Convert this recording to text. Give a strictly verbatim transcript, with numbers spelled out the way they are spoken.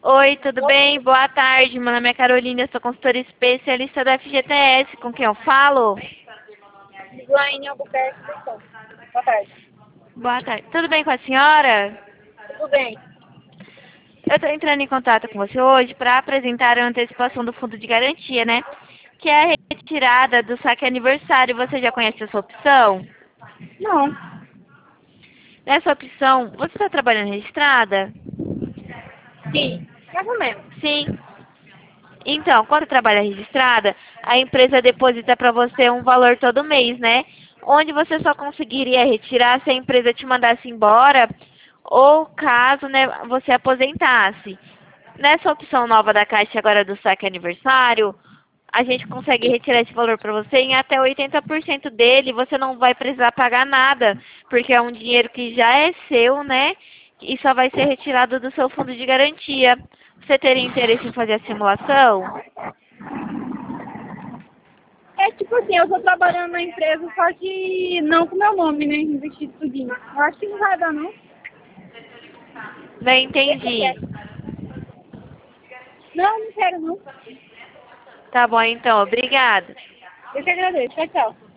Oi, tudo bem? Boa tarde. Meu nome é Carolina, eu sou consultora especialista da F G T S. Com quem eu falo? Laine Albuquerque, Pessoa. Boa tarde. Boa tarde. Tudo bem com a senhora? Tudo bem? Eu estou entrando em contato com você hoje para apresentar a antecipação do fundo de garantia, né? Que é a retirada do saque aniversário. Você já conhece essa opção? Não. Nessa opção, você está trabalhando registrada? Sim. Mais ou menos. Sim. Então, quando trabalha registrada, a empresa deposita para você um valor todo mês, né? Onde você só conseguiria retirar se a empresa te mandasse embora ou caso, né, você aposentasse. Nessa opção nova da Caixa agora do saque aniversário, a gente consegue retirar esse valor para você em até oitenta por cento dele, você não vai precisar pagar nada, porque é um dinheiro que já é seu, né? E só vai ser retirado do seu fundo de garantia. Você teria interesse em fazer a simulação? É tipo assim, eu tô trabalhando na empresa, só que não com meu nome, né? Investir tudinho. Eu acho que não vai dar, não. Não Deixa entendi. quieto. Não, não quero, não. Tá bom, então. Obrigada. Eu que agradeço. Tchau, tchau.